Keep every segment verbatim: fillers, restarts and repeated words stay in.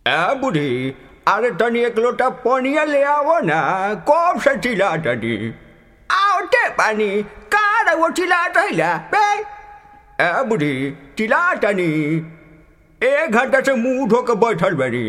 ए बूढ़ी, अरे तनी एक लोटा पानिया ले आओ ना, कब से चिल्ला तनी आवते पानी कार वो चिल्ला रहिला बे। ए बूढ़ी चिल्ला तनी, एक घंटा से मुंह धो के बैठल बनी।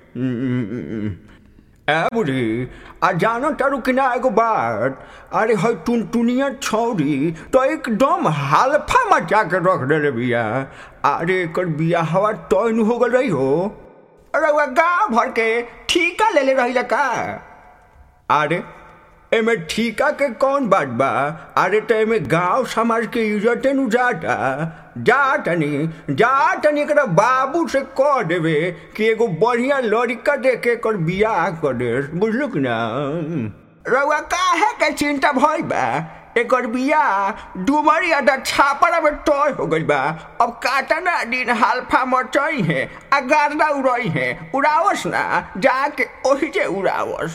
ए बूढ़ी आ जानो तारू कि ना एगो बात, अरे है टुनटुनिया छौरी तो एकदम हालफा मचा के रख देले बिया। अरे एकर बिया हवा तैन हो गल रही हो, अरे वह गाँव भर के ठीका ले ले रही का। अरे एमे ठीका के कौन बात बा, अरे तो एमे गाँव समाज के इज्जते नु जाता। जा तनी जा तनी एकरा बाबू से कह देवे कि एगो बढ़िया लड़का देके एकर बियाह कर दे, बुझलू कि ना। रउआ काहे के चिंता भइल बा, एकर बियाह डुमरी अड्डा छापरा में तय हो गइल बा। अब कातना दिन हालफा मचई है आ गार्दा उड़ई है, उड़ावस ना जाके ओही जे उड़ावस।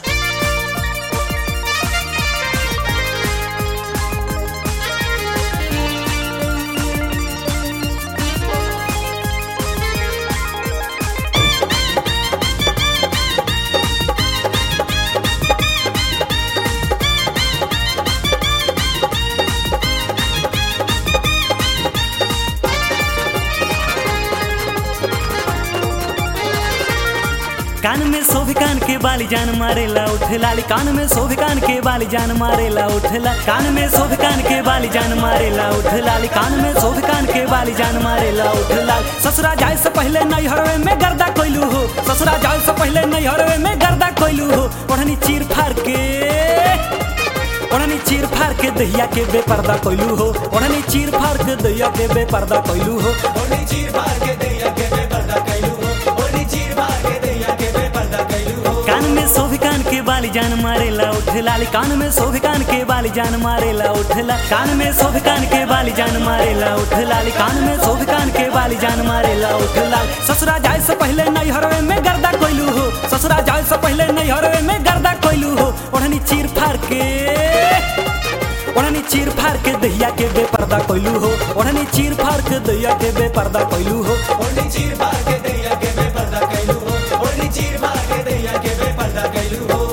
कान में सोभी कान के बाली जान मारेला उठ लाली, कान में सोभी कान के बाली जान मारेला उठ लाली, कान में सोभी कान के बाली जान मारेला उठ लाली, कान में सोभी कान के बाली जान मारेला उठ लाली। ससुरा जाए से पहले नहीं हरवे में गर्दा कोइलू हो, ससुरा जाए से पहले नहीं हरवे में गर्दा कोइलू हो। ओढ़नी चीर फाड़ के ओढ़नी चीर फाड़ के दहिया के बेपर्दा कोइलू हो, ओढ़नी चीर फाड़ के दहिया के बेपर्दा कोइलू हो, ओढ़नी चीर फाड़ के दहिया के बेपर्दा कोइलू हो, ओढ़नी चीर फाड़ के दहिया के बेपर्दा कोइलू हो। कान में सोभी कान के बाली जान मारेला उठ लाली, कान में सोभी कान के बाली जान मारेला उठ लाली, कान में सोभी कान के बाली जान मारेला उठ लाली, कान में सोभी कान के बाली जान मारेला उठ लाली। ससुरा जाए से पहले नहीं हरवे में गर्दा कोइलू हो, ससुरा जाए से पहले नहीं हरवे में गर्दा कोइलू हो। ओढ़नी चीर फाड़ के ओढ़नी चीर फाड़ के दहिया के बेपर्दा कोइलू हो, ओढ़नी चीर फाड़ के दहिया के बेपर्दा कोइलू हो, ओढ़नी चीर फाड़ के दहिया के बेपर्दा कोइलू हो, ओढ़नी चीर फाड़ के दहिया के बेपर्दा कोइलू हो।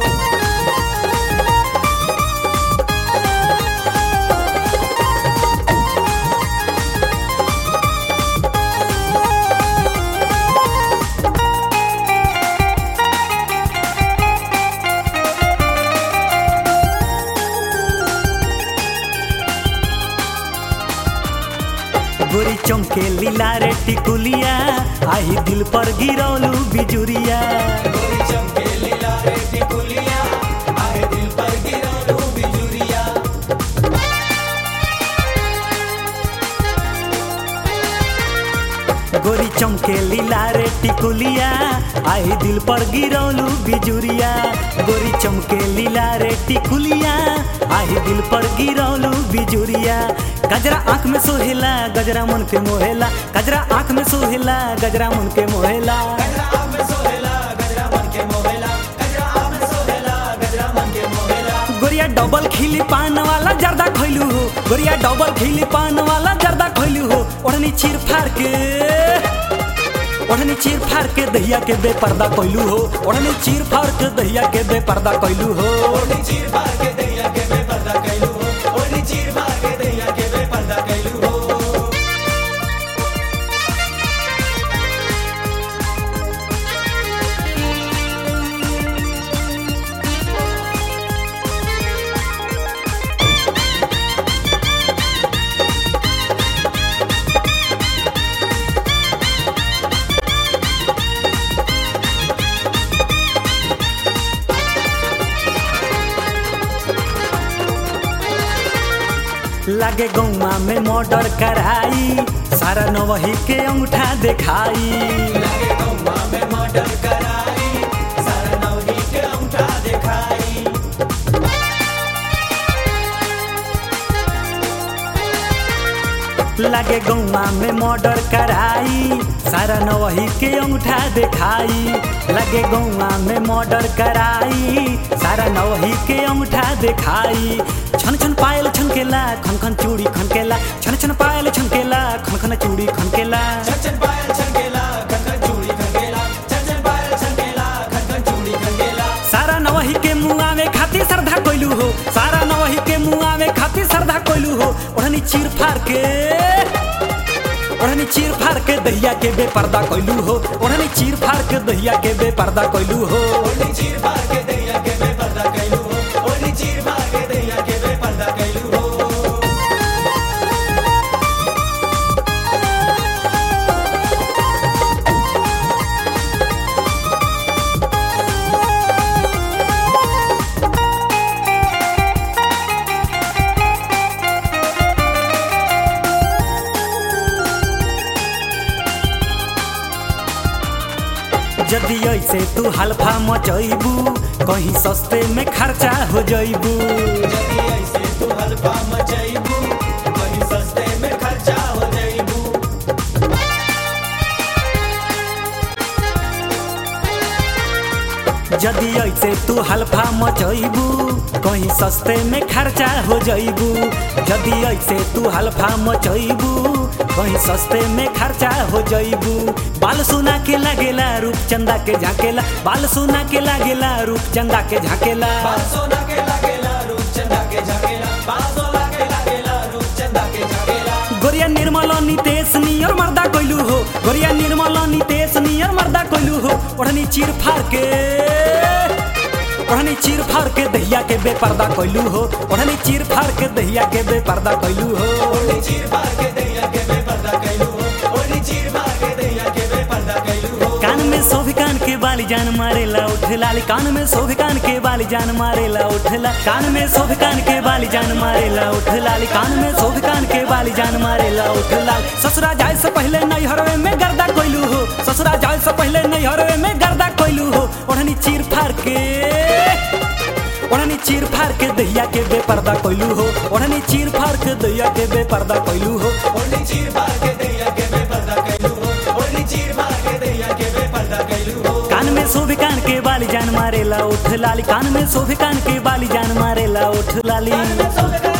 गोरी चमके लीला रे टिकुलिया, आई दिल पर गिरौलू बिजुरिया। गोरी चमके लीला रे टिकुलिया, आई दिल पर गिरौलू बिजुरिया। गोरी चमके लीला रे टिकुलिया, आई दिल पर गिरौलू बिजुरिया। गोरी चमके लीला रे टिकुलिया, आई दिल पर गिरौलू बिजुरिया। गजरा आँख में सोहेला, गजरा मन के मोहेला, गजरा आँख में सोहेला, गजरा मन के मोहेला, गजरा आँख में सोहेला, गजरा मन के मोहेला, गजरा आँख में सोहेला, गजरा मन के मोहेला। गोरिया डबल खिली पान वाला जर्दा खोइलू हो, गोरिया डबल खिली पान वाला जर्दा खोइलू हो। ओढ़नी चीर फाड़ के ओढ़नी चीर फाड़ के दहिया के बेपर्दा कोइलू हो, ओढ़नी चीर फाड़ के दहिया के बेपर्दा कोइलू हो, ओढ़नी चीर फाड़ के दहिया के बेपर्दा कोइलू हो, ओढ़नी चीर फाड़ के दहिया के बेपर्दा कोइलू हो। लागे गौवा में मर्डर कराई, सारा नवही के अंगूठा देखाई। लागे गौवा में मर्डर कराई, सारा नवही के अंगूठा देखाई। लागे गौवा में मर्डर कराई, सारा नवही के अंगूठा देखाई। लागे गौवा में मर्डर कराई, सारा नवही के अंगूठा देखाई। छन छन पायल छनकेला, खन खन चूड़ी खनकेला, छन छन पायल छनकेला, खन खन चूड़ी खनकेला, छन छन पायल छनकेला, खन खन चूड़ी खनकेला, छन छन चीर फाड़ के ओढ़नी चीर फाड़ के दहिया के बेपर्दा कोइलू हो ओढ़नी चीर फाड़ के दहिया के बेपर्दा कोइलू हो ओढ़नी चीर फाड़ के दहिया के बेपर्दा कोइलू हो ओढ़नी चीर फाड़ के दहिया के बेपर्दा कोइलू हो। जदि ऐसे तू हल्फा मचैबू कहीं सस्ते में खर्चा हो जैबू यदि ऐसे तू हल्फा मचैबू कहीं सस्ते में खर्चा हो जैबू। जदि ऐसे तू हल्फा मचैबू कहीं सस्ते में खर्चा हो जैबू जदि ऐसे तू हल्फा मचैबू कहीं सस्ते में खर्चा हो जैबू। बाल सुना के लागेला रूप चंदा के झाकेला बाल सुना के लागेला रूप चंदा के झाकेला बाल सोना के लागेला रूप चंदा के झाकेला बाल सोना के लागेला रूप चंदा के झाकेला। गोरिया निर्मल नितेश नियर मर्दा कोइलू हो गोरिया निर्मल नितेश नियर मर्दा कोइलू हो ओढ़नी चीर फाड़ के ओढ़नी चीर फाड़ के दहिया के बेपर्दा कोइलू हो ओढ़नी चीर फाड़ के दहिया के बेपर्दा कोइलू हो ओढ़नी चीर फाड़ के दहिया के बेपर्दा कोइलू हो ओढ़नी चीर फाड़ के दहिया के बेपर्दा कोइलू हो। कान में सोभी कान के बाली जान मारेला उठ लाली कान में सोभी कान के बाली जान मारेला उठ ला कान में सोभी कान के बाली जान मारेला उठ लाली कान में सोभी कान के बाली जान मारेला उठ लाली। ससुरा जाए से पहले नैहरवे में गर्दा कोइलू हो ससुरा जाए से पहले नैहरवे में गर्दा कोइलू हो ओढ़नी चीर फाड़ के ओढ़नी चीर फाड़ के दहिया के बेपर्दा कोइलू हो ओढ़नी चीर फाड़ के दहिया के बेपर्दा कोइलू हो ओढ़नी चीर फाड़ के दहिया के बेपर्दा कोइलू हो ओढ़नी चीर फाड़ के दहिया के बेपर्दा कोइलू हो। कान में सोभी कान के बाली जान मारेला उठ लाली कान में सोभी कान के बाली जान मारेला उठ लाली।